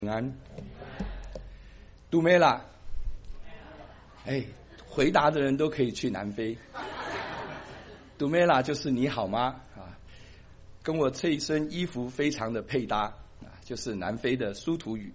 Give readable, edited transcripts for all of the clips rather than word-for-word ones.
安，杜梅拉，回答的人都可以去南非。杜梅拉就是你好吗？跟我这一身衣服非常的配搭，就是南非的苏图语。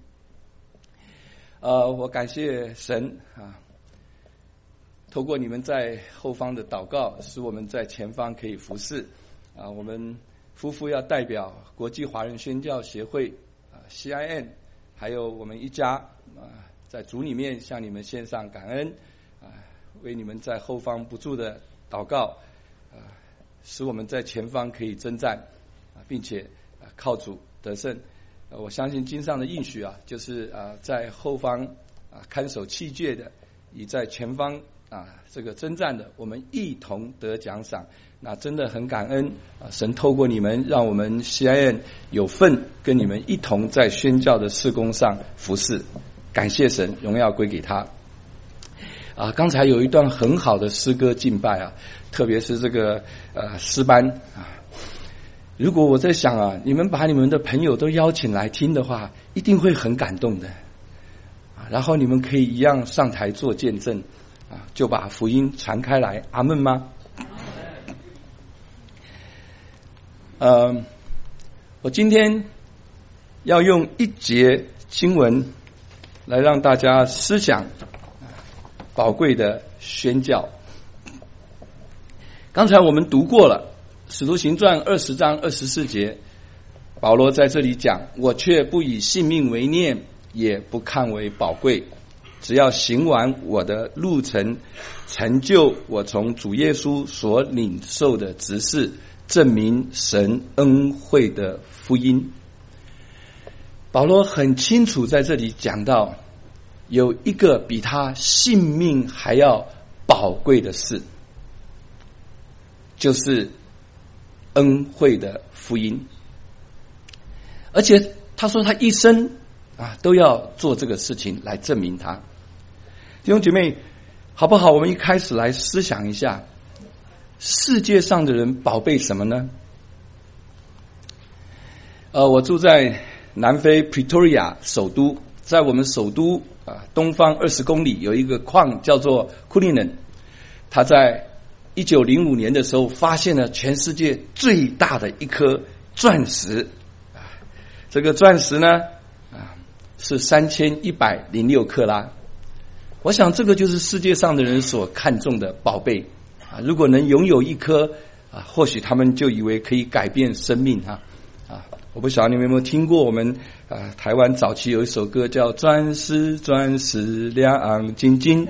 我感谢神透过你们在后方的祷告，使我们在前方可以服侍。我们夫妇要代表国际华人宣教协会CIN。还有我们一家在主里面向你们献上感恩为你们在后方不住的祷告使我们在前方可以征战并且靠主得胜。我相信经上的应许就是在后方看守器械的，以在前方这个征战的，我们一同得奖赏。那真的很感恩神透过你们让我们 CIN 有份跟你们一同在宣教的事工上服侍，感谢神，荣耀归给他。刚才有一段很好的诗歌敬拜特别是这个诗班如果我在想你们把你们的朋友都邀请来听的话，一定会很感动的然后你们可以一样上台做见证就把福音传开来，阿们吗？我今天要用一节经文来让大家思想宝贵的宣教。刚才我们读过了使徒行传20章24节，保罗在这里讲，我却不以性命为念，也不看为宝贵，只要行完我的路程，成就我从主耶稣所领受的职事，证明神恩惠的福音。保罗很清楚在这里讲到，有一个比他性命还要宝贵的事，就是恩惠的福音。而且他说他一生都要做这个事情来证明他。弟兄姐妹，好不好？我们一开始来思想一下，世界上的人宝贝什么呢？我住在南非 Pretoria 首都，在我们首都东方20公里有一个矿叫做 Cullinan， 他在1905年的时候发现了全世界最大的一颗钻石这个钻石呢是3106克拉。我想这个就是世界上的人所看重的宝贝如果能拥有一颗或许他们就以为可以改变生命我不晓得你们有没有听过我们台湾早期有一首歌叫钻石钻石亮晶晶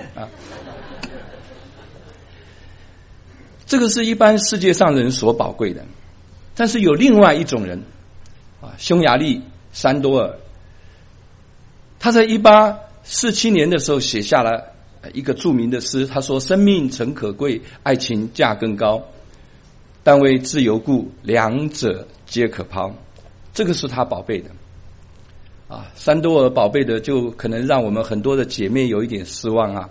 这个是一般世界上人所宝贵的。但是有另外一种人匈牙利山多尔，他在1847年的时候写下了一个著名的诗，他说，生命诚可贵，爱情价更高，但为自由故，两者皆可抛。这个是他宝贝的山多尔宝贝的就可能让我们很多的姐妹有一点失望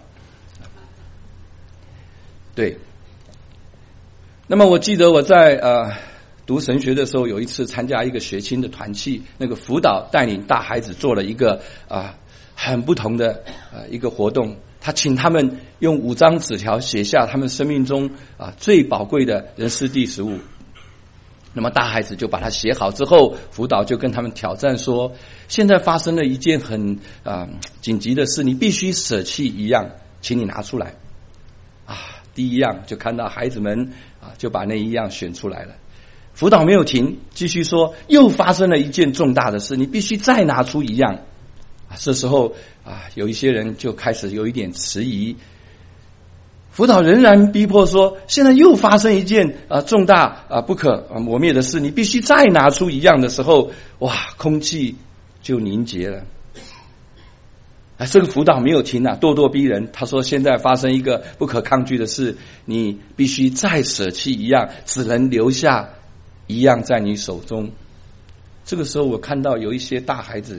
对。那么我记得我在读神学的时候，有一次参加一个学青的团契，那个辅导带领大孩子做了一个很不同的一个活动，他请他们用5张纸条写下他们生命中最宝贵的人事地时物。那么大孩子就把它写好之后，辅导就跟他们挑战说，现在发生了一件很紧急的事，你必须舍弃一样，请你拿出来第一样就看到孩子们就把那一样选出来了。辅导没有停，继续说，又发生了一件重大的事，你必须再拿出一样这时候有一些人就开始有一点迟疑，辅导仍然逼迫说，现在又发生一件重大不可磨灭的事，你必须再拿出一样的时候，空气就凝结了这个辅导没有停咄咄逼人，他说现在发生一个不可抗拒的事，你必须再舍弃一样，只能留下一样在你手中。这个时候我看到有一些大孩子，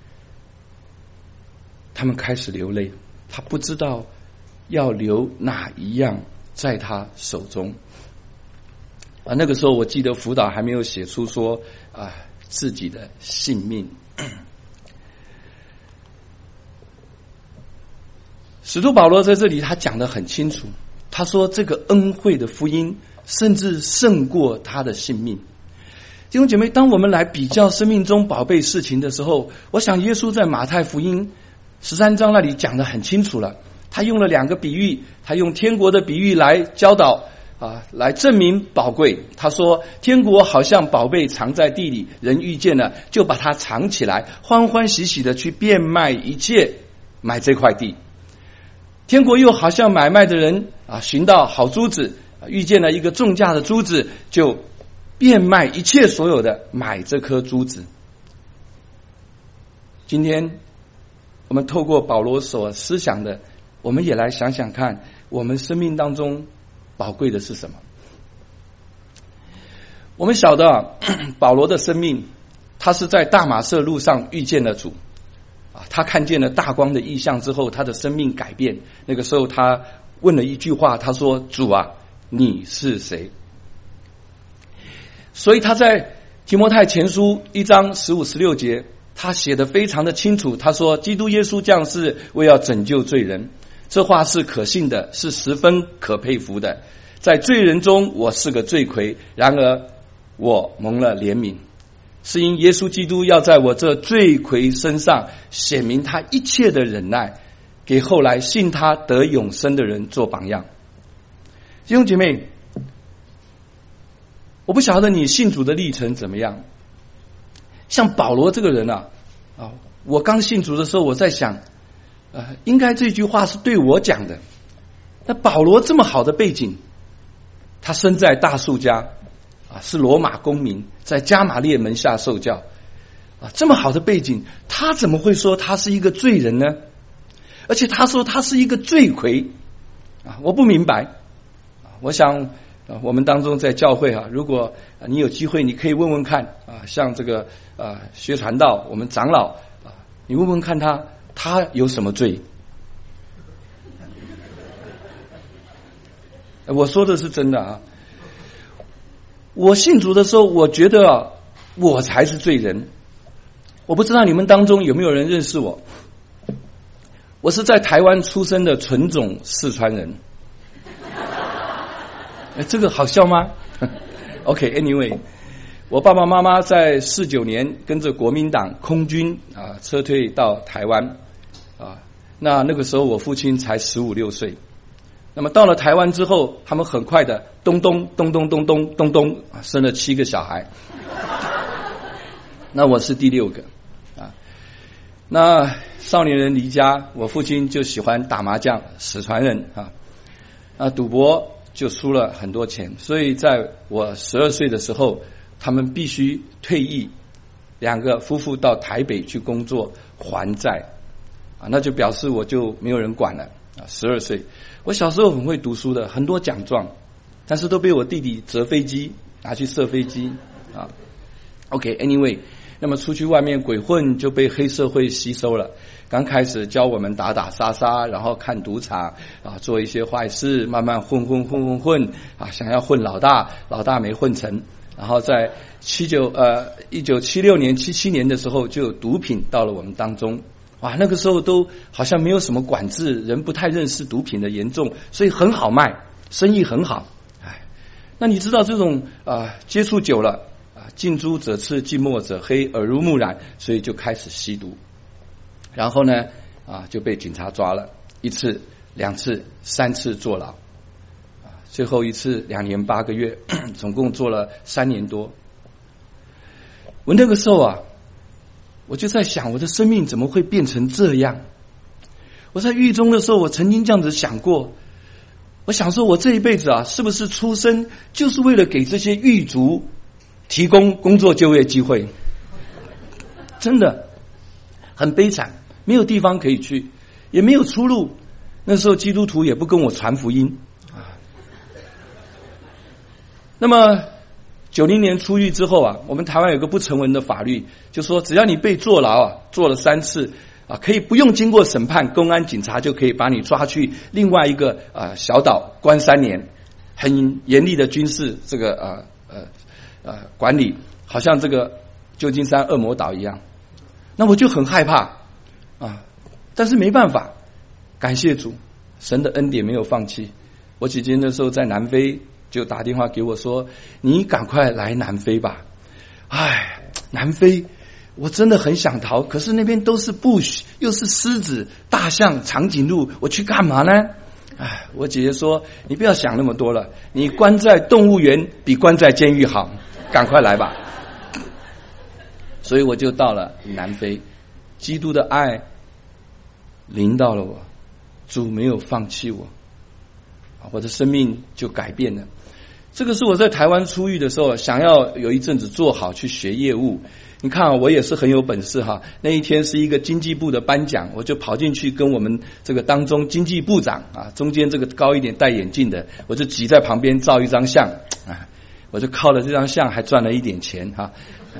他们开始流泪，他不知道要留哪一样在他手中那个时候我记得辅导还没有写出说自己的性命使徒保罗在这里他讲得很清楚，他说这个恩惠的福音甚至胜过他的性命。弟兄姐妹，当我们来比较生命中宝贝事情的时候，我想耶稣在马太福音13章那里讲得很清楚了，他用了2个比喻，他用天国的比喻来教导来证明宝贵。他说天国好像宝贝藏在地里，人遇见了就把它藏起来，欢欢喜喜的去变卖一切买这块地。天国又好像买卖的人寻到好珠子，遇见了一个重价的珠子，就变卖一切所有的买这颗珠子。今天我们透过保罗所思想的，我们也来想想看，我们生命当中宝贵的是什么？我们晓得保罗的生命，他是在大马色路上遇见了主他看见了大光的异象之后，他的生命改变。那个时候他问了一句话，他说：主啊，你是谁？所以他在提摩太前书1章15、16节他写得非常的清楚，他说基督耶稣降世为要拯救罪人，这话是可信的，是十分可佩服的。在罪人中我是个罪魁，然而我蒙了怜悯，是因耶稣基督要在我这罪魁身上显明他一切的忍耐，给后来信他得永生的人做榜样。弟兄姐妹，我不晓得你信主的历程怎么样。像保罗这个人我刚信主的时候，我在想应该这句话是对我讲的。那保罗这么好的背景，他生在大数家是罗马公民，在加玛列门下受教这么好的背景，他怎么会说他是一个罪人呢？而且他说他是一个罪魁我不明白。我想我们当中在教会如果你有机会，你可以问问看像这个学传道我们长老你问问看他有什么罪。我说的是真的我信主的时候，我觉得我才是罪人。我不知道你们当中有没有人认识我。我是在台湾出生的纯种四川人。这个好笑吗？OK，anyway，我爸爸妈妈在49年跟着国民党空军撤退到台湾那个时候我父亲才15、16岁。那么到了台湾之后，他们很快的咚咚生了7个小孩。那我是第6个那少年人离家，我父亲就喜欢打麻将，死船人赌博就输了很多钱，所以在我12岁的时候，他们必须退役，2个夫妇到台北去工作还债那就表示我就没有人管了12岁。我小时候很会读书的，很多奖状，但是都被我弟弟折飞机拿去射飞机OK，anyway， 那么出去外面鬼混就被黑社会吸收了。刚开始教我们打打杀杀，然后看赌场做一些坏事，慢慢混想要混老大没混成。然后在1976年、77年的时候，就有毒品到了我们当中。那个时候都好像没有什么管制，人不太认识毒品的严重，所以很好卖，生意很好。那你知道这种接触久了近朱者赤，近墨者黑，耳濡目染，所以就开始吸毒。然后呢就被警察抓了，1次、2次、3次坐牢最后一次2年8个月，总共坐了3年多。我那个时候我就在想，我的生命怎么会变成这样？我在狱中的时候，我曾经这样子想过，我想说我这一辈子是不是出生就是为了给这些狱卒提供工作就业机会？真的很悲惨，没有地方可以去，也没有出路。那时候基督徒也不跟我传福音那么90年出狱之后我们台湾有个不成文的法律，就说只要你被坐牢坐了3次可以不用经过审判，公安警察就可以把你抓去另外一个小岛关3年，很严厉的军事这个管理，好像这个旧金山恶魔岛一样。那我就很害怕但是没办法，感谢主， 神的恩典没有放弃。我姐姐那时候在南非就打电话给我说，你赶快来南非吧。南非我真的很想逃，可是那边都是bush，又是狮子、大象、长颈鹿，我去干嘛呢？我姐姐说，你不要想那么多了，你关在动物园比关在监狱好，赶快来吧。所以我就到了南非，基督的爱临到了我，主没有放弃我，我的生命就改变了。这个是我在台湾出狱的时候，想要有一阵子做好去学业务。你看我也是很有本事哈。那一天是一个经济部的颁奖，我就跑进去跟我们这个当中经济部长中间这个高一点戴眼镜的，我就挤在旁边照一张相我就靠了这张相还赚了一点钱哈。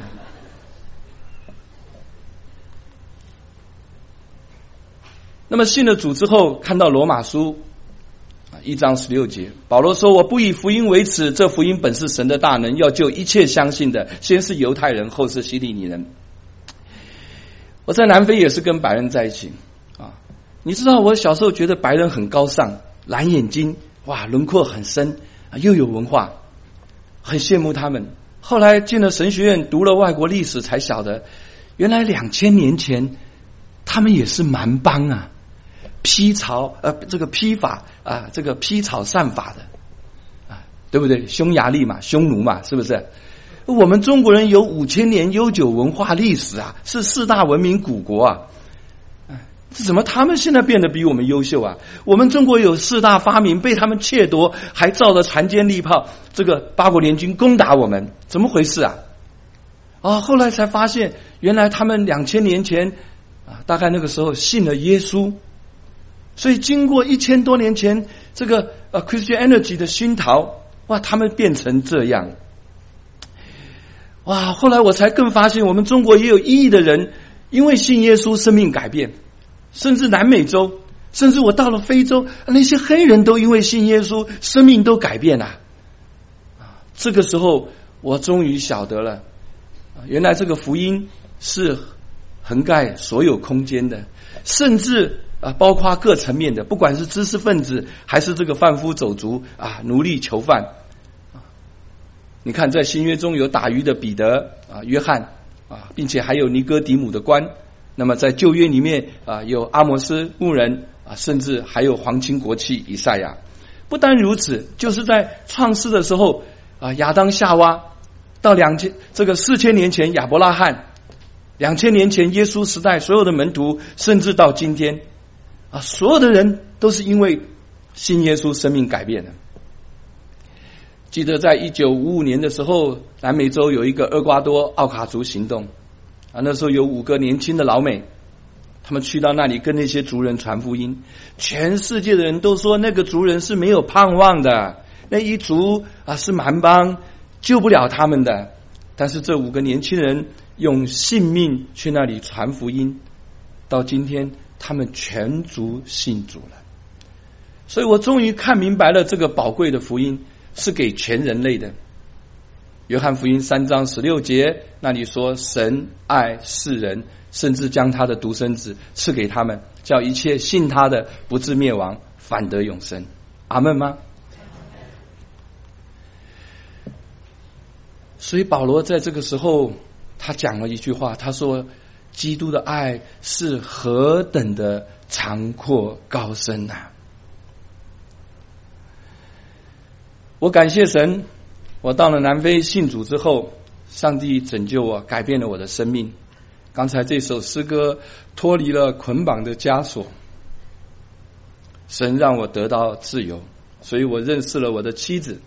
那么信了主之后，看到罗马书1章16节，保罗说，我不以福音为耻，这福音本是神的大能，要救一切相信的，先是犹太人，后是希利尼人。我在南非也是跟白人在一起你知道我小时候觉得白人很高尚，蓝眼睛，哇，轮廓很深又有文化，很羡慕他们。后来进了神学院，读了外国历史，才晓得原来2000年前他们也是蛮邦披草这个披法这个披草散发的对不对？匈牙利嘛，匈奴嘛，是不是？我们中国人有5000年悠久文化历史是4大文明古国怎么他们现在变得比我们优秀我们中国有4大发明被他们窃夺，还照着船坚利炮，这个八国联军攻打我们，怎么回事后来才发现，原来他们2000年前大概那个时候信了耶稣，所以经过1000多年前这个Christianity 的熏陶，他们变成这样。后来我才更发现，我们中国也有1亿的人因为信耶稣生命改变，甚至南美洲，甚至我到了非洲，那些黑人都因为信耶稣生命都改变了这个时候我终于晓得了，原来这个福音是横盖所有空间的，甚至包括各层面的，不管是知识分子还是这个贩夫走卒奴隶囚犯你看在新约中有打鱼的彼得约翰并且还有尼哥底母的官，那么在旧约里面有阿摩斯牧人甚至还有皇亲国戚以赛亚。不单如此，就是在创世的时候亚当夏娃，到4000年前亚伯拉罕，2000年前耶稣时代所有的门徒，甚至到今天所有的人都是因为信耶稣生命改变了。记得在1955年的时候，南美洲有一个厄瓜多奥卡族行动那时候有5个年轻的老美，他们去到那里跟那些族人传福音，全世界的人都说那个族人是没有盼望的，那一族是蛮邦，救不了他们的。但是这5个年轻人用性命去那里传福音，到今天他们全族信主了。所以我终于看明白了，这个宝贵的福音是给全人类的。约翰福音3章16节那里说，神爱世人，甚至将他的独生子赐给他们，叫一切信他的不至灭亡，反得永生。阿们吗？所以保罗在这个时候他讲了一句话，他说基督的爱是何等的长阔高深我感谢神，我到了南非信主之后，上帝拯救我，改变了我的生命。刚才这首诗歌脱离了捆绑的枷锁，神让我得到自由，所以我认识了我的妻子。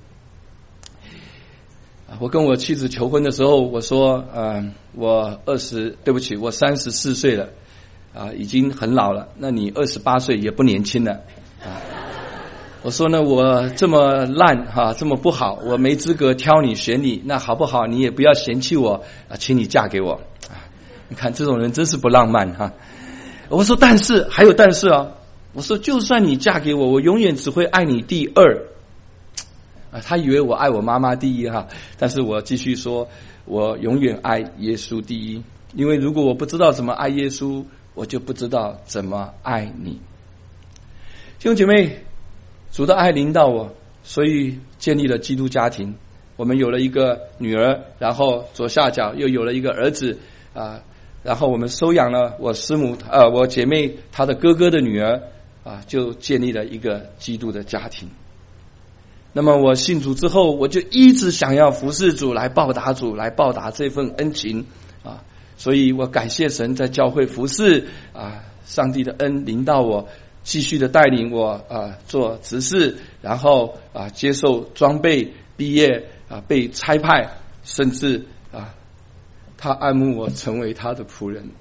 我跟我妻子求婚的时候，我说我34岁了已经很老了，那你28岁也不年轻了我说呢，我这么烂这么不好，我没资格挑你选你，那好不好？你也不要嫌弃我请你嫁给我你看这种人真是不浪漫我说但是还有但是我说就算你嫁给我，我永远只会爱你第二他以为我爱我妈妈第一但是我继续说，我永远爱耶稣第一，因为如果我不知道怎么爱耶稣，我就不知道怎么爱你。 兄姐妹，主的爱临到我，所以建立了基督家庭。我们有了一个女儿，然后左下角又有了一个儿子啊，然后我们收养了我师母我姐妹她的哥哥的女儿啊，就建立了一个基督的家庭。那么我信主之后，我就一直想要服侍主，来报答主，来报答这份恩情啊。所以我感谢神在教会服侍啊，上帝的恩临到我，继续的带领我做执事，然后接受装备，毕业被差派，甚至他爱慕我成为他的仆人。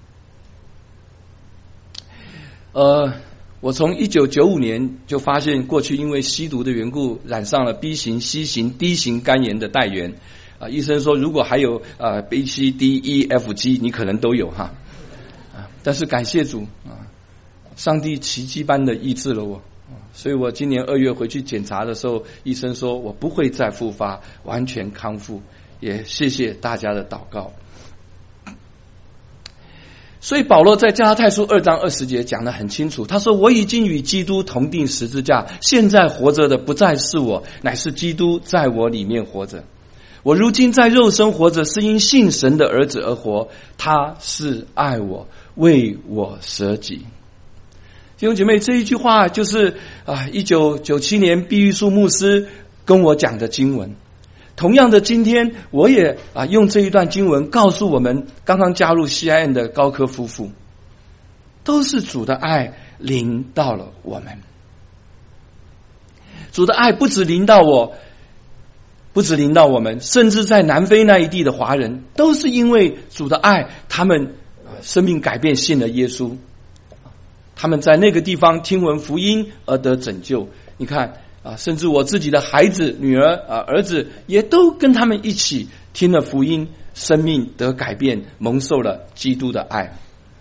我从1995年就发现，过去因为吸毒的缘故，染上了 B 型、C 型、D 型肝炎的带源。医生说，如果还有B、C、D、E、F、G， 你可能都有哈。但是感谢主上帝奇迹般的医治了我。所以我今年2月回去检查的时候，医生说我不会再复发，完全康复。也谢谢大家的祷告。所以保罗在加拉太书2章20节讲得很清楚，他说，我已经与基督同定十字架，现在活着的不再是我，乃是基督在我里面活着。我如今在肉身活着，是因信神的儿子而活，他是爱我，为我舍己。弟兄姐妹，这一句话就是1997年毕玉树牧师跟我讲的经文。同样的，今天我也用这一段经文告诉我们刚刚加入 CIN 的高科夫妇，都是主的爱临到了我们。主的爱不止临到我，不止临到我们，甚至在南非那一地的华人，都是因为主的爱，他们生命改变，信了耶稣。他们在那个地方听闻福音而得拯救。你看甚至我自己的孩子、女儿儿子也都跟他们一起听了福音，生命得改变，蒙受了基督的爱。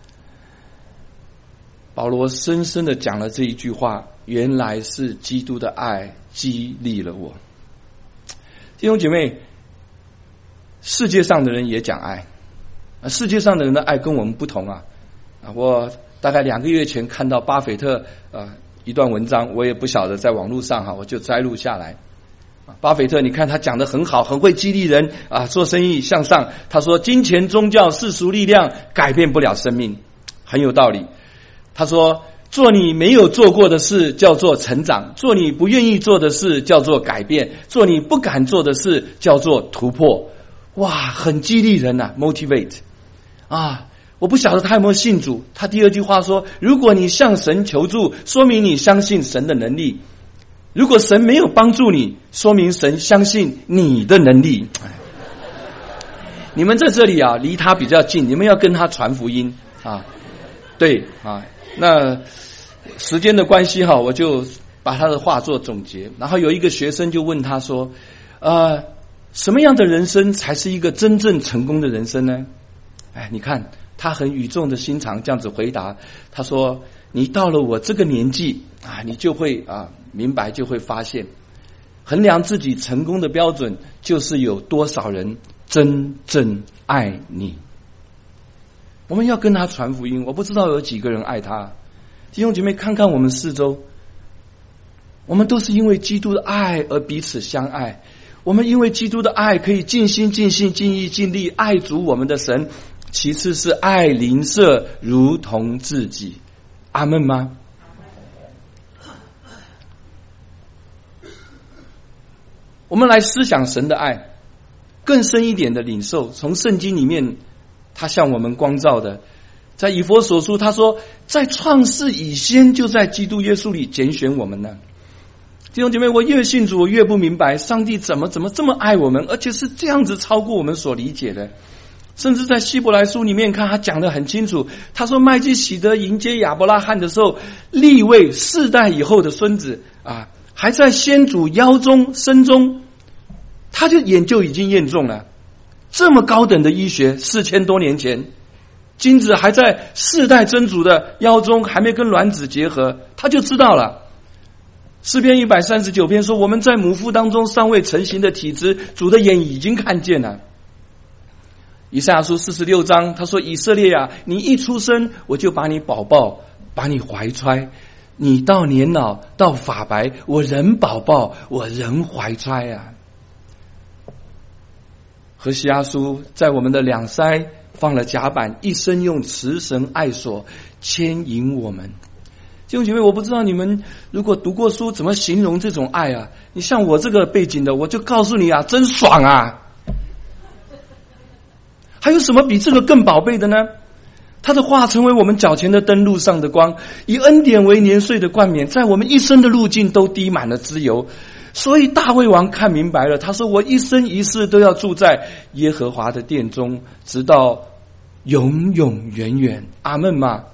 保罗深深的讲了这一句话，原来是基督的爱激励了我。弟兄姐妹，世界上的人也讲爱，世界上的人的爱跟我们不同我大概2个月前看到巴菲特一段文章，我也不晓得，在网络上我就摘录下来。巴菲特你看他讲得很好，很会激励人做生意向上。他说，金钱、宗教、世俗力量改变不了生命，很有道理。他说，做你没有做过的事叫做成长，做你不愿意做的事叫做改变，做你不敢做的事叫做突破。哇，很激励人motivate 我不晓得他有没有信主。他第二句话说，如果你向神求助，说明你相信神的能力；如果神没有帮助你，说明神相信你的能力。你们在这里离他比较近，你们要跟他传福音对那时间的关系我就把他的话做总结。然后有一个学生就问他说什么样的人生才是一个真正成功的人生呢？你看他很语重的心肠这样子回答，他说，你到了我这个年纪你就会明白，就会发现衡量自己成功的标准就是有多少人真正爱你。我们要跟他传福音，我不知道有几个人爱他。弟兄姐妹，看看我们四周，我们都是因为基督的爱而彼此相爱。我们因为基督的爱可以尽心尽性尽意尽力爱主我们的神，其次是爱邻舍如同自己。阿们吗？我们来思想神的爱，更深一点的领受，从圣经里面他向我们光照的。在以弗所书他说，在创世以先就在基督耶稣里拣选我们呢。弟兄姐妹，我越信主我越不明白上帝怎么这么爱我们，而且是这样子超过我们所理解的。甚至在希伯来书里面看，他讲得很清楚，他说麦基洗德迎接亚伯拉罕的时候，立位4代以后的孙子还在先祖腰中身中，他就眼就已经验中了。这么高等的医学，4000多年前，精子还在4代真主的腰中，还没跟卵子结合，他就知道了。诗篇139篇说，我们在母腹当中尚未成形的体质，主的眼已经看见了。以赛亚书46章他说，以色列你一出生我就把你宝宝把你怀揣， 你到年老到发白，我仍保抱，我仍怀揣啊。何西阿书在我们的两腮放了甲板，一生用慈绳爱索牵引我们。弟兄姐妹，我不知道你们如果读过书怎么形容这种爱啊？你像我这个背景的，我就告诉你啊，真爽啊！还有什么比这个更宝贝的呢？他的话成为我们脚前的灯，路上的光，以恩典为年岁的冠冕，在我们一生的路径都滴满了脂油。所以大卫王看明白了，他说：“我一生一世都要住在耶和华的殿中，直到永永远远。”阿们吗？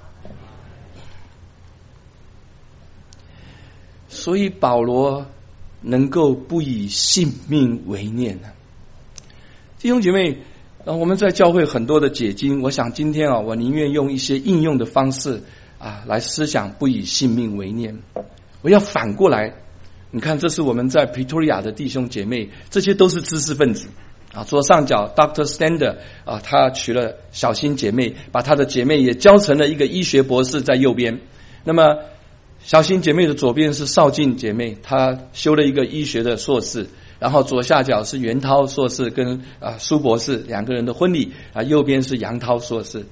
所以保罗能够不以性命为念呢。弟兄姐妹，我们在教会很多的解经，我想今天我宁愿用一些应用的方式来思想不以性命为念。我要反过来，你看，这是我们在 Pretoria 的弟兄姐妹，这些都是知识分子左上角 Dr. Stander 他娶了小新姐妹，把他的姐妹也教成了一个医学博士，在右边。那么小新姐妹的左边是邵静姐妹，她修了一个医学的硕士，然后左下角是袁涛硕士跟苏博士两个人的婚礼右边是杨涛硕士。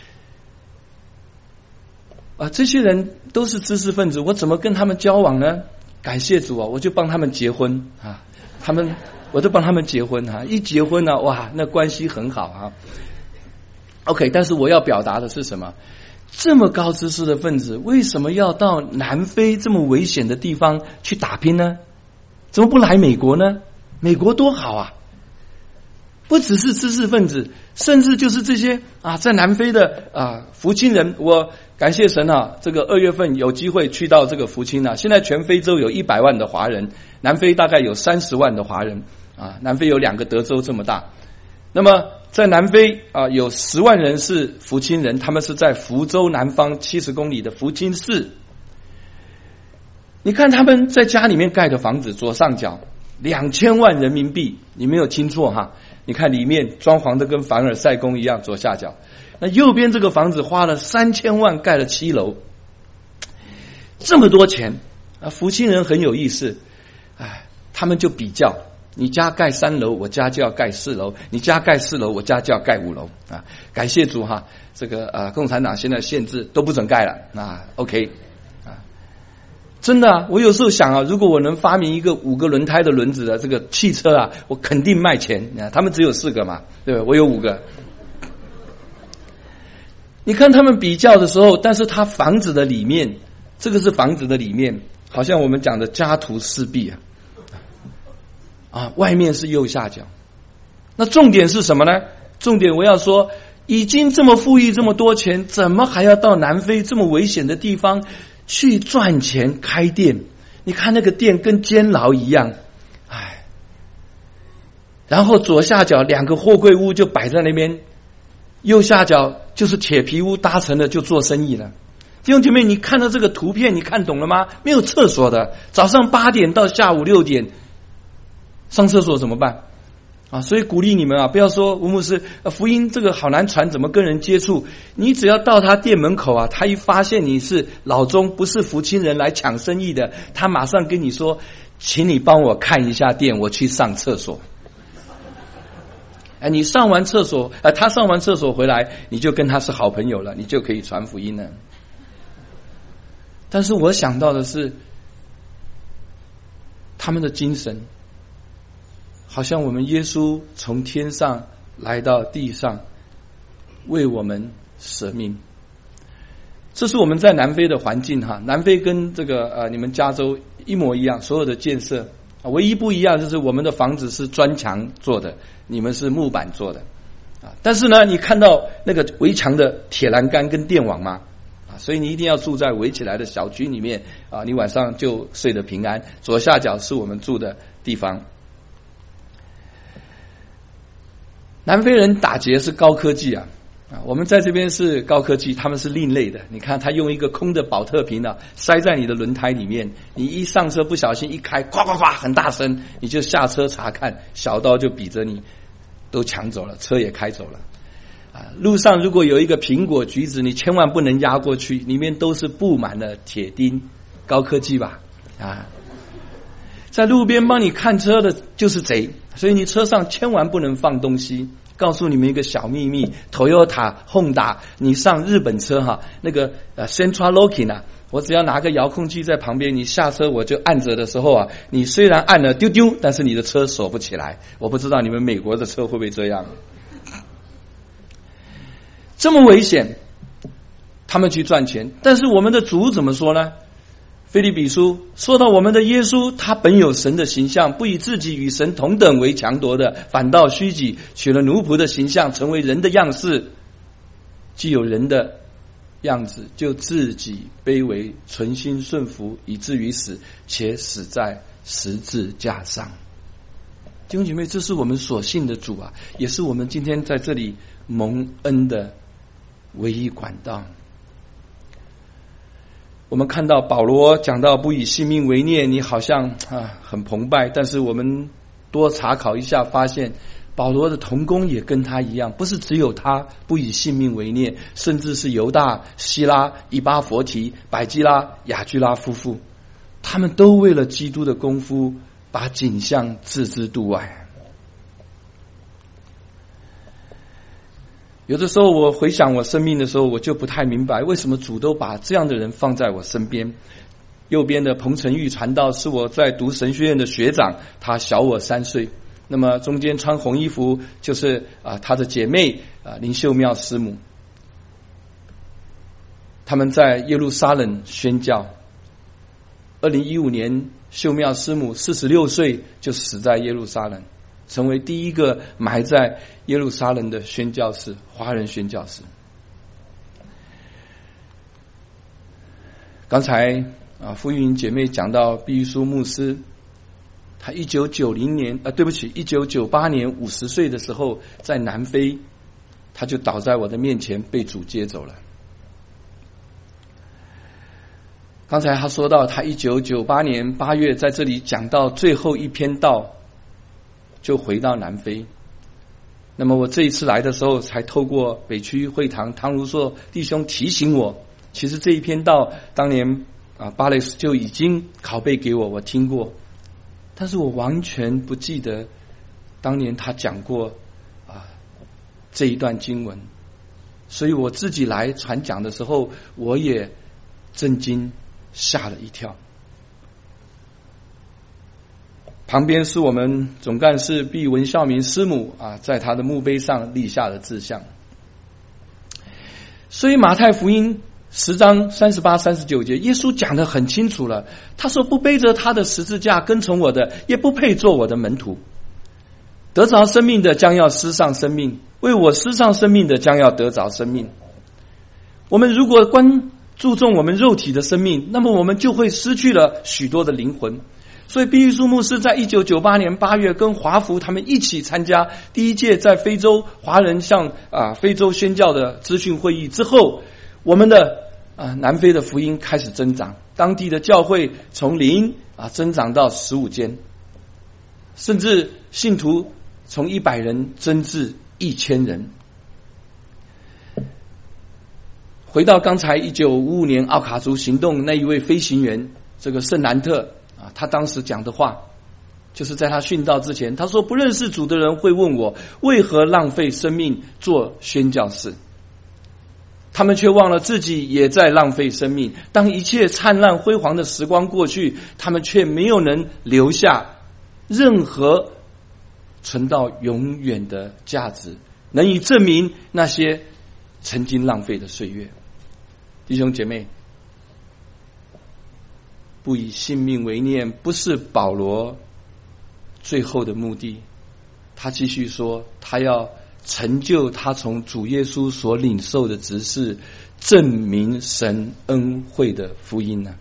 这些人都是知识分子，我怎么跟他们交往呢？感谢主我就帮他们结婚我就帮他们结婚一结婚哇，那关系很好OK， 但是我要表达的是什么？这么高知识的分子，为什么要到南非这么危险的地方去打拼呢？怎么不来美国呢？美国多好啊！不只是知识分子，甚至就是这些在南非的福清人。我感谢神这个2月份有机会去到这个福清现在全非洲有100万的华人，南非大概有30万的华人南非有2个德州这么大。那么在南非有10万人是福清人，他们是在福州南方70公里的福清市。你看他们在家里面盖的房子，左上角2000万人民币，你没有听错你看里面装潢的跟凡尔赛宫一样，左下角。那右边这个房子花了3000万盖了7楼，这么多钱福清人很有意思他们就比较，你家盖3楼，我家就要盖4楼；你家盖4楼，我家就要盖5楼感谢主这个共产党现在限制都不准盖了OK 真的我有时候想如果我能发明一个5个轮胎的轮子的这个汽车我肯定卖钱他们只有4个嘛，对吧？我有5个。你看他们比较的时候，但是他房子的里面，这个是房子的里面，好像我们讲的家徒四壁外面是右下角。那重点是什么呢？重点我要说，已经这么富裕这么多钱，怎么还要到南非这么危险的地方去赚钱开店？你看那个店跟监牢一样然后左下角2个货柜屋就摆在那边，右下角就是铁皮屋搭成的，就做生意了。弟兄姐妹，你看到这个图片，你看懂了吗？没有厕所的，早上8点到下午6点上厕所怎么办所以鼓励你们不要说吴牧师福音这个好难传，怎么跟人接触？你只要到他店门口他一发现你是老中，不是福清人来抢生意的，他马上跟你说，请你帮我看一下店，我去上厕所。你上完厕所他上完厕所回来，你就跟他是好朋友了，你就可以传福音了。但是我想到的是，他们的精神好像我们耶稣从天上来到地上，为我们舍命。这是我们在南非的环境南非跟这个你们加州一模一样，所有的建设唯一不一样就是我们的房子是砖墙做的，你们是木板做的但是呢，你看到那个围墙的铁栏杆跟电网吗？所以你一定要住在围起来的小区里面你晚上就睡得平安。左下角是我们住的地方。南非人打劫是高科技我们在这边是高科技，他们是另类的。你看他用一个空的保特瓶塞在你的轮胎里面，你一上车不小心一开，咵咵咵很大声，你就下车查看，小刀就比着你，都抢走了，车也开走了路上如果有一个苹果橘子，你千万不能压过去，里面都是布满了铁钉高科技吧，在路边帮你看车的就是贼，所以你车上千万不能放东西。告诉你们一个小秘密 ，Toyota、Honda， 你上日本车那个Central Locking 我只要拿个遥控器在旁边，你下车我就按着的时候你虽然按了丢丢，但是你的车锁不起来。我不知道你们美国的车会不会这样，这么危险，他们去赚钱。但是我们的主怎么说呢？腓立比书说到我们的耶稣，他本有神的形象，不以自己与神同等为强夺的，反倒虚己，取了奴仆的形象，成为人的样式。既有人的样子，就自己卑微，存心顺服，以至于死，且死在十字架上。弟兄姐妹，这是我们所信的主也是我们今天在这里蒙恩的唯一管道。我们看到保罗讲到不以性命为念，你好像很澎湃，但是我们多查考一下，发现保罗的同工也跟他一样，不是只有他不以性命为念，甚至是犹大、希拉、以巴弗提、百基拉、雅居拉夫妇，他们都为了基督的功夫把景象置之度外。有的时候我回想我生命的时候，我就不太明白为什么主都把这样的人放在我身边。右边的彭成玉传道是我在读神学院的学长，他小我3岁。那么中间穿红衣服就是他的姐妹林秀妙师母，他们在耶路撒冷宣教。2015年秀妙师母46岁就死在耶路撒冷，成为第一个埋在耶路撒冷的宣教士，华人宣教士。刚才傅玉莹姐妹讲到毕玉书牧师，他1998年50岁的时候在南非，他就倒在我的面前被主接走了。刚才他说到他1998年8月在这里讲到最后一篇道，就回到南非。那么我这一次来的时候，才透过北区会堂汤如硕弟兄提醒我，其实这一篇道当年巴雷斯就已经拷贝给我，我听过，但是我完全不记得当年他讲过这一段经文，所以我自己来传讲的时候，我也震惊吓了一跳。旁边是我们总干事毕文孝明师母在他的墓碑上立下的志向。所以马太福音10章38、39节，耶稣讲得很清楚了。他说：“不背着他的十字架跟从我的，也不配做我的门徒。得着生命的将要失丧生命，为我失丧生命的将要得着生命。”我们如果注重我们肉体的生命，那么我们就会失去了许多的灵魂。所以毕玉书牧师在1998年8月跟华福他们一起参加第一届在非洲华人向非洲宣教的资讯会议之后，我们的南非的福音开始增长，当地的教会从0增长到15间，甚至信徒从100人增至1000人。回到刚才1955年奥卡族行动那一位飞行员，这个圣兰特他当时讲的话，就是在他殉道之前，他说：“不认识主的人会问我，为何浪费生命做宣教士？他们却忘了自己也在浪费生命。当一切灿烂辉煌的时光过去，他们却没有能留下任何存到永远的价值，能以证明那些曾经浪费的岁月。”弟兄姐妹，不以性命为念，不是保罗最后的目的。他继续说，他要成就他从主耶稣所领受的职事，证明神恩惠的福音呢。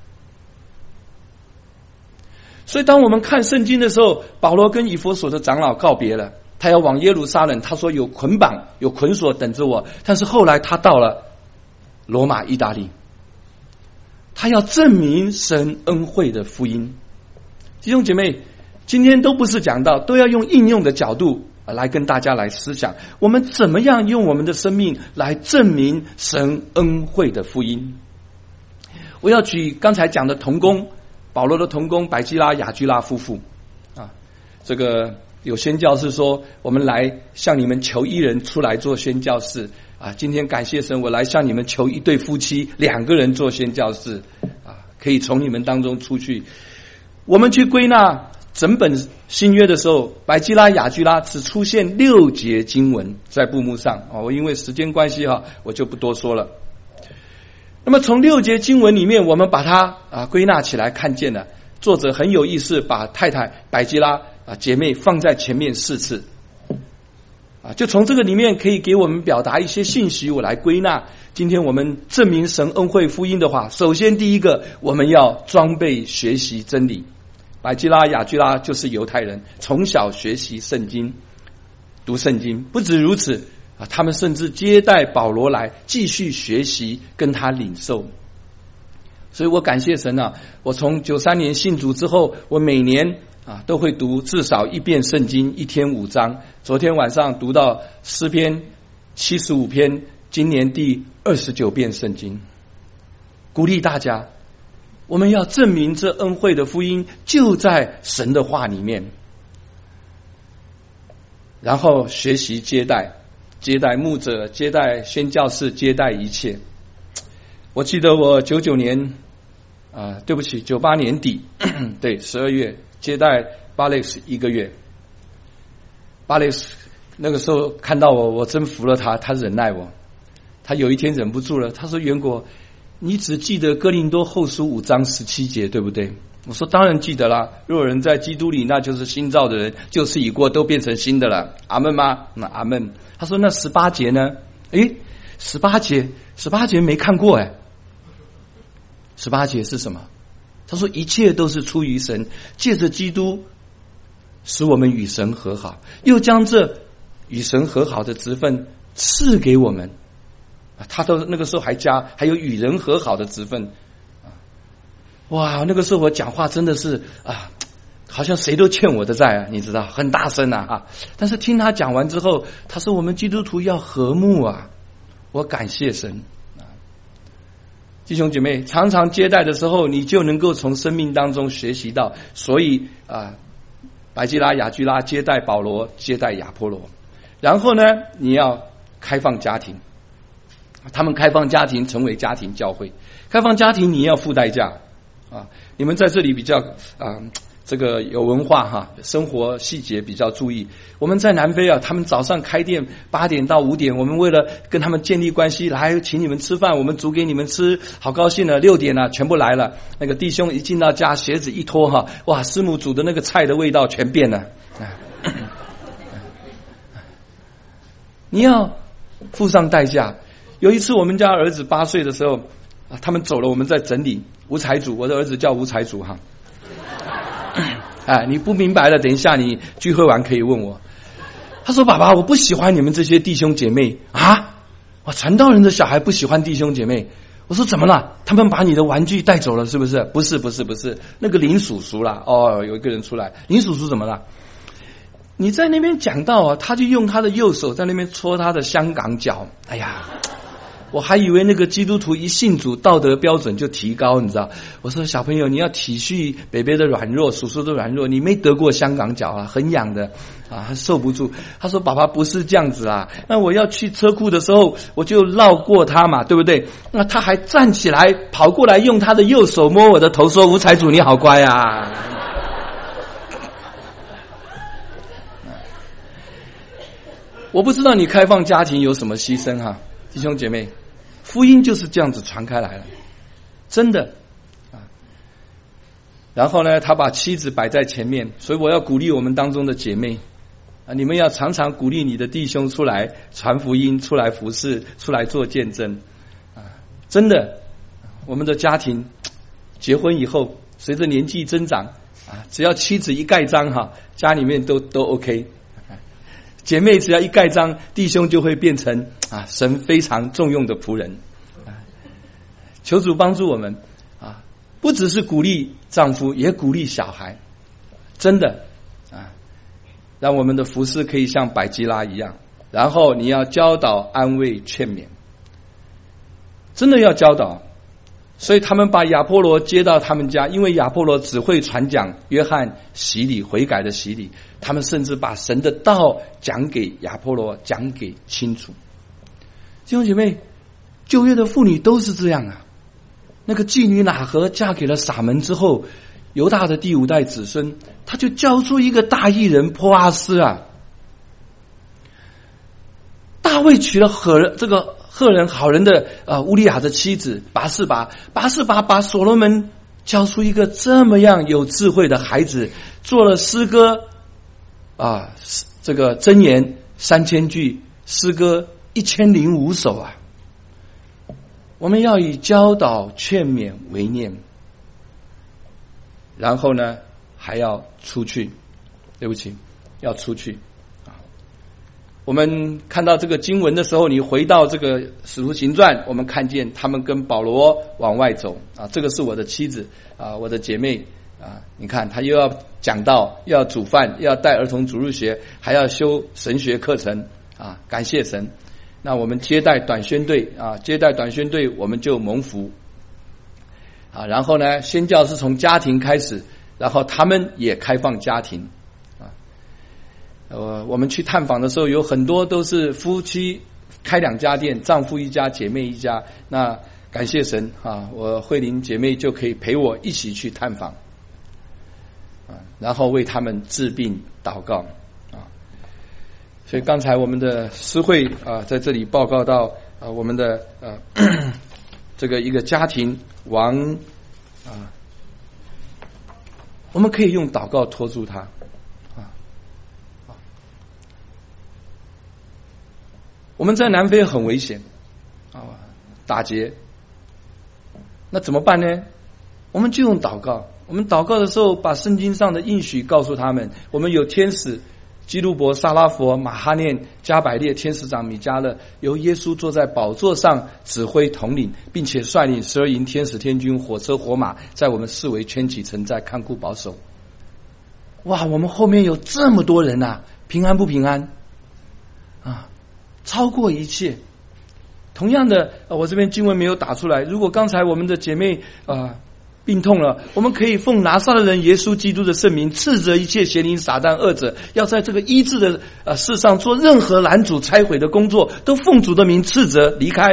所以当我们看圣经的时候，保罗跟以弗所的长老告别了，他要往耶路撒冷，他说有捆绑有捆锁等着我。但是后来他到了罗马意大利，他要证明神恩惠的福音。弟兄姐妹，今天都不是讲道，都要用应用的角度来跟大家来思想，我们怎么样用我们的生命来证明神恩惠的福音。 我要举刚才讲的同工，保罗的同工百基拉、雅居拉夫妇啊。这个有宣教士说，我们来向你们求一人出来做宣教士啊。今天感谢神，我来向你们求一对夫妻，2个人做宣教士啊，可以从你们当中出去。我们去归纳整本新约的时候，百基拉、雅居拉只出现6节经文在布幕上啊。我因为时间关系我就不多说了。那么从6节经文里面，我们把它归纳起来，看见了作者很有意思，把太太百基拉姐妹放在前面4次就从这个里面可以给我们表达一些信息。我来归纳今天我们证明神恩惠福音的话，首先第一个，我们要装备学习真理。百基拉、雅居拉就是犹太人，从小学习圣经，读圣经。不止如此他们甚至接待保罗来继续学习，跟他领受。所以我感谢神我从93年信主之后，我每年都会读至少1遍圣经，1天5章。昨天晚上读到诗篇75篇，今年第29遍圣经。鼓励大家，我们要证明这恩惠的福音就在神的话里面，然后学习接待牧者，接待宣教士，接待一切。我记得我99年98年底对12月接待巴雷斯1个月。巴雷斯那个时候看到我真服了他忍耐我。他有一天忍不住了，他说：“元国，你只记得哥林多后书5章17节，对不对？”我说：“当然记得啦，若有人在基督里，那就是新造的人，旧事已过，都变成新的了。阿们吗？”那阿们。他说：“那18节呢？18节没看过18节是什么？他说一切都是出于神，借着基督使我们与神和好，又将这与神和好的职分赐给我们。他都那个时候还有与人和好的职分。哇，那个时候我讲话真的是好像谁都欠我的债你知道，很大声但是听他讲完之后，他说我们基督徒要和睦我感谢神。弟兄姐妹，常常接待的时候，你就能够从生命当中学习到。所以百基拉、雅居拉接待保罗，接待亚波罗。然后呢，你要开放家庭，他们开放家庭，成为家庭教会。开放家庭你要付代价你们在这里比较这个有文化生活细节比较注意。我们在南非他们早上开店8点到5点，我们为了跟他们建立关系，来请你们吃饭，我们煮给你们吃，好高兴6点全部来了。那个弟兄一进到家，鞋子一脱哇，师母煮的那个菜的味道全变了。你要付上代价。有一次我们家儿子8岁的时候他们走了，我们在整理吴财主，我的儿子叫吴财主你不明白了，等一下你聚会完可以问我。他说：“爸爸，我不喜欢你们这些弟兄姐妹传道人的小孩不喜欢弟兄姐妹。”我说：“怎么了？他们把你的玩具带走了是不是？”不是，那个林叔叔啦。有一个人出来，林叔叔怎么了？你在那边讲到他就用他的右手在那边戳他的香港脚。哎呀，我还以为那个基督徒一信主，道德标准就提高，你知道？我说小朋友，你要体恤北北的软弱，叔叔的软弱。你没得过香港脚很痒的受不住。他说：“爸爸不是这样子那我要去车库的时候，我就绕过他嘛，对不对？那他还站起来跑过来，用他的右手摸我的头，说：‘吴财主你好乖啊。’”我不知道你开放家庭有什么牺牲弟兄姐妹。福音就是这样子传开来了，真的然后呢，他把妻子摆在前面，所以我要鼓励我们当中的姐妹你们要常常鼓励你的弟兄出来传福音，出来服侍，出来做见证真的，我们的家庭结婚以后，随着年纪增长只要妻子一盖章家里面都 OK。姐妹只要一盖章，弟兄就会变成神非常重用的仆人。求主帮助我们不只是鼓励丈夫，也鼓励小孩。真的让我们的服事可以像百基拉一样。然后你要教导、安慰、劝勉，真的要教导。 所以他们把亚波罗接到他们家，因为亚波罗只会传讲约翰洗礼悔改的洗礼，他们甚至把神的道讲给亚波罗，讲给清楚。弟兄姐妹，旧约的妇女都是这样啊。那个妓女喇合嫁给了撒门之后，犹大的第5代子孙，他就教出一个大义人波阿斯啊。大卫娶了赫人好人的乌利亚的妻子拔示巴把所罗门教出一个这么样有智慧的孩子，做了诗歌这个箴言3000句，诗歌1005首啊。我们要以教导劝勉为念，然后呢还要出去，要出去。我们看到这个经文的时候，你回到这个使徒行传，我们看见他们跟保罗往外走啊，这个是我的妻子啊，我的姐妹啊，你看他又要讲道，又要煮饭，又要带儿童主日学，还要修神学课程啊，感谢神。那我们接待短宣队啊，我们就蒙福啊。然后呢，宣教是从家庭开始，然后他们也开放家庭啊。我们去探访的时候，有很多都是夫妻开2家店，丈夫1家，姐妹1家。那感谢神啊，我慧玲姐妹就可以陪我一起去探访啊，然后为他们治病祷告。所以刚才我们的诗会在这里报告到我们的这个一个家庭王我们可以用祷告托住他我们在南非很危险打劫，那怎么办呢？我们就用祷告。我们祷告的时候，把圣经上的应许告诉他们。我们有天使基路伯、撒拉佛、马哈念、加百列、天使长米迦勒，由耶稣坐在宝座上指挥统领，并且率领12营天使天军、火车火马，在我们四围圈起城寨，看顾保守。哇，我们后面有这么多人啊，平安不平安啊？超过一切。同样的，我这边经文没有打出来。如果刚才我们的姐妹病痛了，我们可以奉拿撒勒人耶稣基督的圣名，斥责一切邪灵、撒旦、恶者，要在这个医治的世上做任何拦阻、拆毁的工作，都奉主的名斥责离开。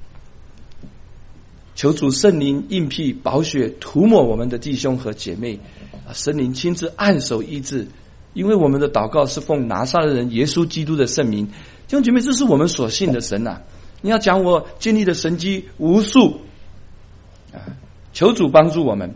求主圣灵应辟宝血涂抹我们的弟兄和姐妹，圣灵亲自按手医治，因为我们的祷告是奉拿撒勒人耶稣基督的圣名。弟兄姐妹，这是我们所信的神啊！你要讲我经历的神迹无数求主帮助我们，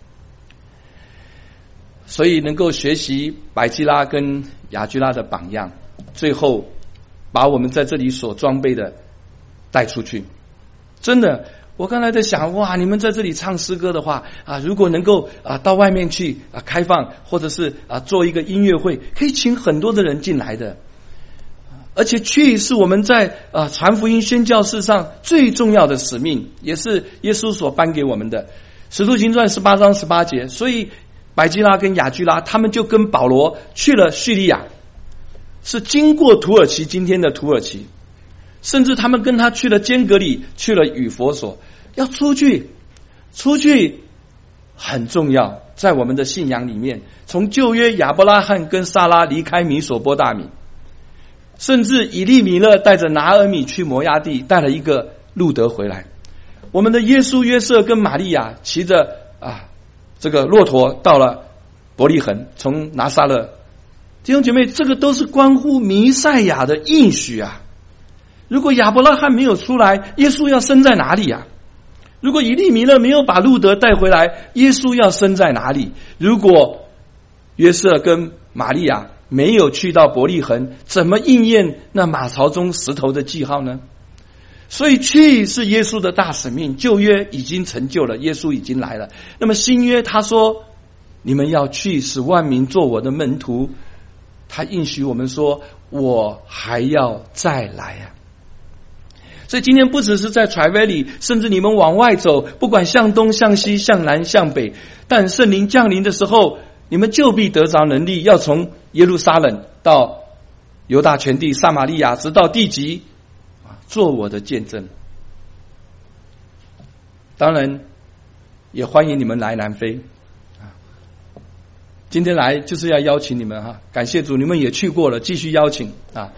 所以能够学习百基拉跟雅居拉的榜样，最后把我们在这里所装备的带出去。真的，我刚才在想，哇，你们在这里唱诗歌的话如果能够到外面去开放，或者是做一个音乐会，可以请很多的人进来的。而且去是我们在传福音宣教事上最重要的使命，也是耶稣所颁给我们的。使徒行传18章18节，所以百基拉跟雅居拉他们就跟保罗去了叙利亚，是经过土耳其，今天的土耳其，甚至他们跟他去了坚革里，去了以弗所。要出去很重要，在我们的信仰里面，从旧约亚伯拉罕跟撒拉离开米索波大米，甚至以利米勒带着拿俄米去摩押地，带了一个路德回来。我们的耶稣、约瑟跟玛利亚骑着这个骆驼到了伯利恒，从拿撒勒。弟兄姐妹，这个都是关乎弥赛亚的应许啊！如果亚伯拉罕没有出来，耶稣要生在哪里啊？如果以利米勒没有把路德带回来，耶稣要生在哪里？如果约瑟跟玛利亚没有去到伯利恒，怎么应验那马槽中石头的记号呢？所以去是耶稣的大使命，旧约已经成就了，耶稣已经来了。那么新约他说，你们要去，使万民做我的门徒。他应许我们说，我还要再来啊！所以今天不只是在Tri Valley，甚至你们往外走，不管向东、向西、向南、向北，但圣灵降临的时候，你们就必得着能力，要从耶路撒冷到犹大全地、撒玛利亚，直到地极，做我的见证。当然也欢迎你们来南非。今天来就是要邀请你们哈，感谢主，你们也去过了，继续邀请啊。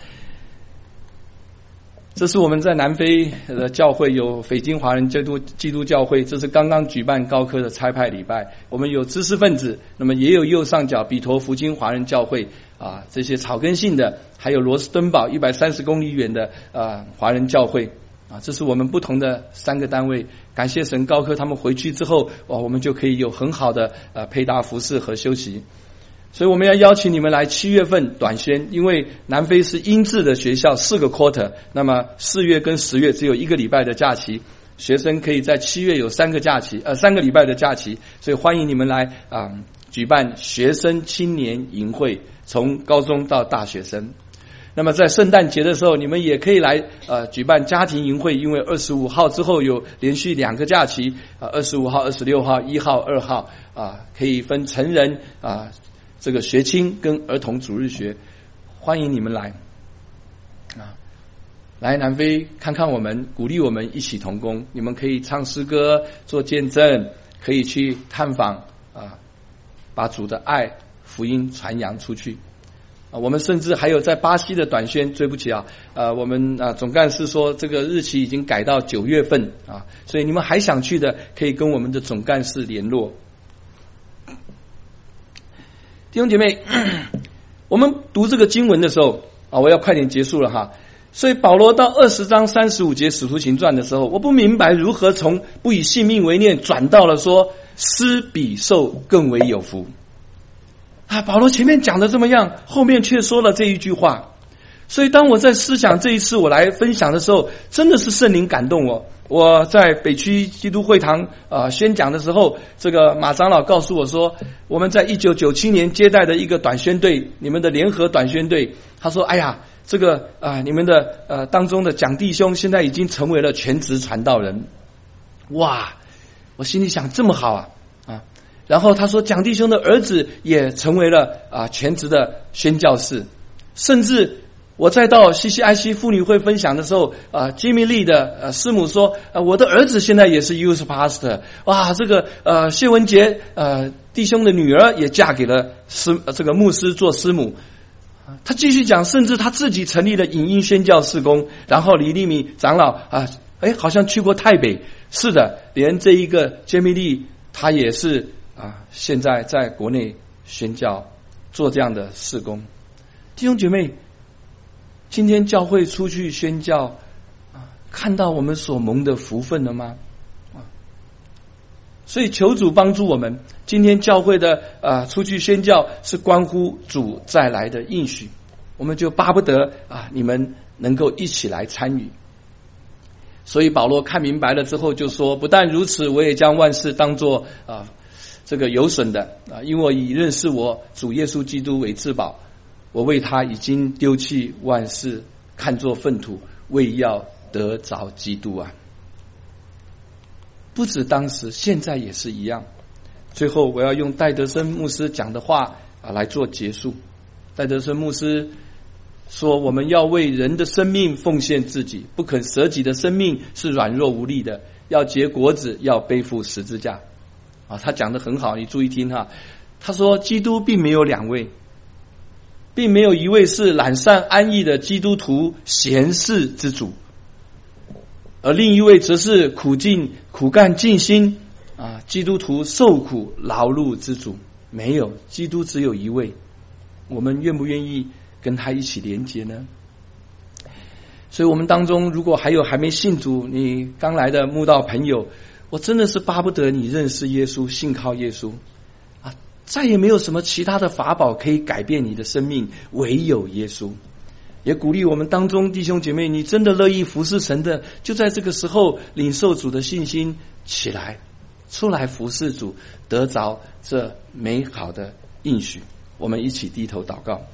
这是我们在南非的教会，有斐经华人基督教会，这是刚刚举办高科的差派礼拜。我们有知识分子，那么也有右上角比陀福音华人教会啊，这些草根性的，还有罗斯敦堡130公里远的华人教会啊，这是我们不同的3个单位。感谢神，高科他们回去之后，我们就可以有很好的配搭服侍和休息。所以我们要邀请你们来7月份短宣，因为南非是英制的学校，4个 quarter， 那么4月跟10月只有1个礼拜的假期，学生可以在7月有3个礼拜的假期，所以欢迎你们来举办学生青年营会，从高中到大学生。那么在圣诞节的时候，你们也可以来举办家庭营会，因为25号之后有连续2个假期，25号、26号、1号、2号可以分成人这个学青跟儿童主日学，欢迎你们来来南非看看我们，鼓励我们一起同工。你们可以唱诗歌、做见证，可以去探访把主的爱福音传扬出去。我们甚至还有在巴西的短宣，对不起我们总干事说这个日期已经改到9月份所以你们还想去的，可以跟我们的总干事联络。弟兄姐妹，我们读这个经文的时候我要快点结束了哈。所以保罗到20章35节使徒行传的时候，我不明白如何从不以性命为念转到了说施比受更为有福保罗前面讲的这么样，后面却说了这一句话。所以当我在思想这一次我来分享的时候，真的是圣灵感动我。我在北区基督会堂宣讲的时候，这个马长老告诉我说，我们在1997年接待的一个短宣队，你们的联合短宣队，他说哎呀，这个你们的当中的蒋弟兄现在已经成为了全职传道人。哇，我心里想这么好然后他说蒋弟兄的儿子也成为了全职的宣教士。甚至我再到CCIC 妇女会分享的时候Jimmy Lee 的师母说我的儿子现在也是 youth pastor。 哇，这个谢文杰弟兄的女儿也嫁给了这个牧师做师母。他继续讲，甚至他自己成立了影音宣教事工。然后李立敏长老好像去过台北。是的，连这一个 Jimmy Lee 他也是现在在国内宣教做这样的事工。弟兄姐妹，今天教会出去宣教看到我们所蒙的福分了吗？所以求主帮助我们，今天教会的出去宣教是关乎主再来的应许，我们就巴不得你们能够一起来参与。所以保罗看明白了之后就说，不但如此，我也将万事当作这个有损的因为我以认识我主耶稣基督为至宝，我为他已经丢弃万事，看作粪土，为要得着基督不止当时，现在也是一样。最后我要用戴德森牧师讲的话来做结束。戴德森牧师说，我们要为人的生命奉献自己，不肯舍己的生命是软弱无力的，要结果子，要背负十字架他讲得很好，你注意听他说基督并没有2位，并没有一位是懒散安逸的基督徒闲适之主，而另一位则是苦干尽心基督徒受苦劳碌之主。没有，基督只有一位。我们愿不愿意跟他一起连结呢？所以我们当中如果还有还没信主，你刚来的慕道朋友，我真的是巴不得你认识耶稣，信靠耶稣再也没有什么其他的法宝可以改变你的生命，唯有耶稣。也鼓励我们当中弟兄姐妹，你真的乐意服侍神的，就在这个时候领受主的信心，起来出来服侍主，得着这美好的应许。我们一起低头祷告。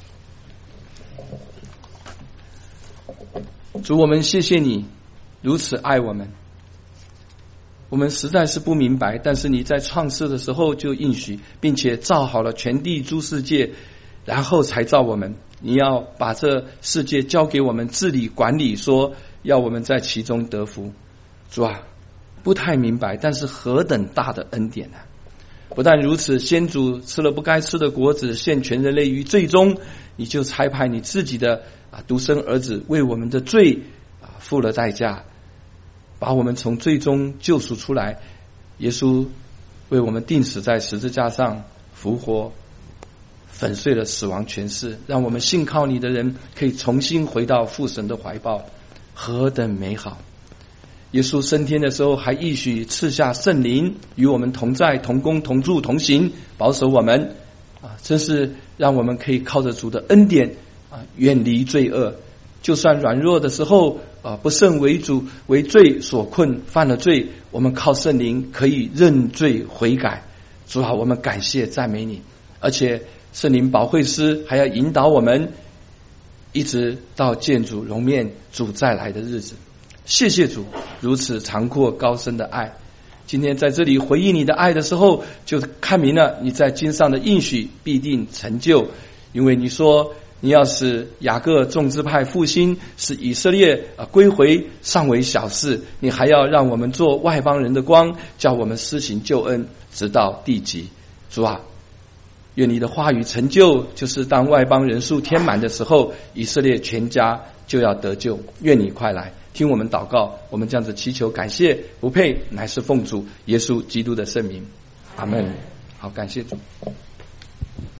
主，我们谢谢你如此爱我们，我们实在是不明白，但是你在创世的时候就应许，并且造好了全地诸世界，然后才造我们。你要把这世界交给我们治理管理，说要我们在其中得福。主啊， 不太明白，但是何等大的恩典啊！不但如此，先祖吃了不该吃的果子，陷全人类于罪中，你就差派你自己的独生儿子为我们的罪付了代价，把我们从罪中救赎出来。耶稣为我们钉死在十字架上，复活，粉碎了死亡权势，让我们信靠你的人可以重新回到父神的怀抱，何等美好！耶稣升天的时候，还应许赐下圣灵，与我们同在、同工、同住、同行，保守我们真是让我们可以靠着主的恩典远离罪恶。就算软弱的时候不慎为罪所困，犯了罪，我们靠圣灵可以认罪悔改。主啊，我们感谢赞美你，而且圣灵保惠师还要引导我们，一直到见主容面，主再来的日子。谢谢主如此长阔高深的爱。今天在这里回应你的爱的时候，就看明了你在经上的应许必定成就。因为你说你要使雅各众支派复兴，使以色列归回，尚为小事，你还要让我们做外邦人的光，叫我们施行救恩直到地极。主啊，愿你的话语成就，就是当外邦人数填满的时候，以色列全家就要得救。愿你快来听我们祷告，我们这样子祈求感谢，不配乃是奉主耶稣基督的圣名，阿们。好，感谢主。